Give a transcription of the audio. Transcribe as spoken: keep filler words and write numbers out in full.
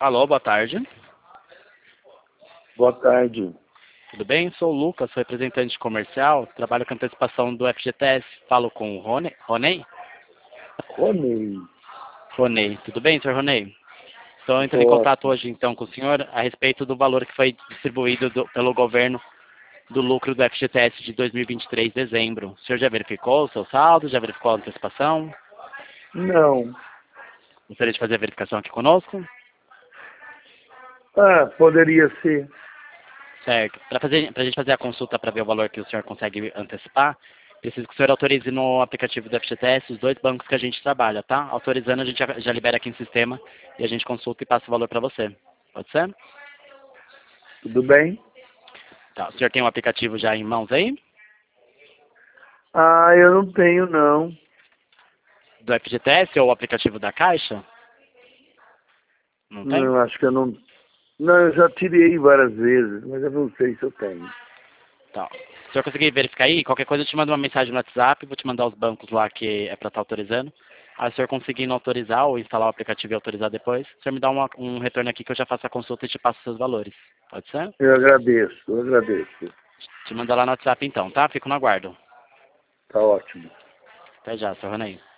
Alô, boa tarde. Boa tarde. Tudo bem? Sou o Lucas, sou representante comercial, trabalho com antecipação do F G T S. Falo com o Rony, Ronei? Ronei. Ronei. Tudo bem, senhor Ronei? Estou entrando em Ótimo. contato hoje, então, com o senhor a respeito do valor que foi distribuído do- pelo governo do lucro do F G T S de dois mil e vinte e três, dezembro. O senhor já verificou o seu saldo? Já verificou a antecipação? Não. Gostaria de fazer a verificação aqui conosco? Ah, poderia ser. Certo. Para fazer, para a gente fazer a consulta para ver o valor que o senhor consegue antecipar, preciso que o senhor autorize no aplicativo do F G T S os dois bancos que a gente trabalha, tá? Autorizando, a gente já, já libera aqui no sistema e a gente consulta e passa o valor para você. Pode ser? Tudo bem? Tá. O senhor tem o aplicativo já em mãos aí? Ah, eu não tenho, não. Do F G T S ou o aplicativo da Caixa? Não tem? Não, acho que eu não... Não, eu já tirei várias vezes, mas eu não sei se eu tenho. Tá. Se o senhor conseguir verificar aí, qualquer coisa eu te mando uma mensagem no WhatsApp, vou te mandar os bancos lá que é para estar autorizando. Aí se o senhor conseguir não autorizar ou instalar o aplicativo e autorizar depois, o senhor me dá uma, um retorno aqui que eu já faço a consulta e te passo os seus valores. Pode ser? Eu agradeço, eu agradeço. Te mando lá no WhatsApp então, tá? Fico no aguardo. Tá ótimo. Até já, senhor Ronei.